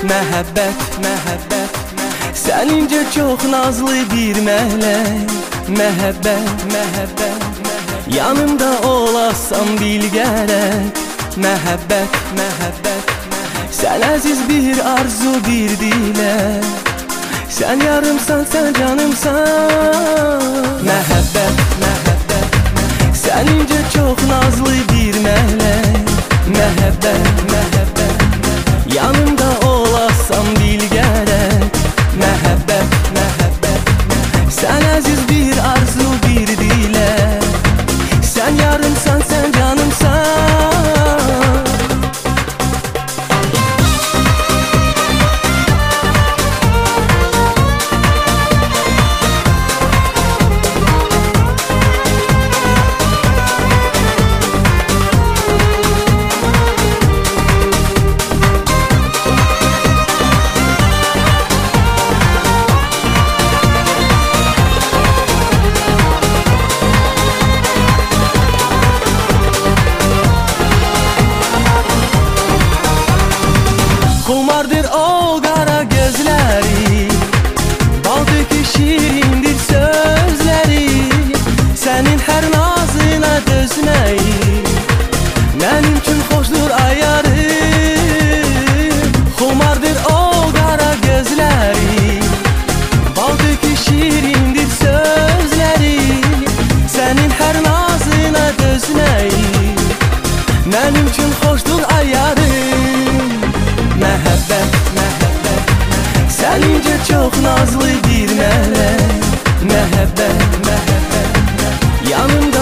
Məhəbbət, məhəbbət, sənincə çox nazlı bir mələk. Məhəbbət, məhəbbət, yanımda olasan bil gərək. Məhəbbət, məhəbbət, sən əziz bir arzu, bir dilək. Sən yarımsan, sən canımsan. Məhəbbət, məhəbbət, sənincə çox nazlı bir mələk. Məhəbbət, məhəbbət, yanımda olasan bil gərək. Məhəbbət, məhəbbət, sən əziz bir arzu, bir dilək. Sən yarımsan, sən canımsan. Xumardır o qara gözləri, bal tökü şirindir sözləri. Sənin hər nazına dözməyi mənim üçün xoşdur ayarı. Xumardır o qara gözləri, bal tökü şirindir sözləri. Sənin hər nazına dözməyi mənim üçün xoşdur ayarı. Məhəbbət, məhəbbət, sənincə çox nazlı bir mələk. Məhəbbət, məhəbbət, yanımda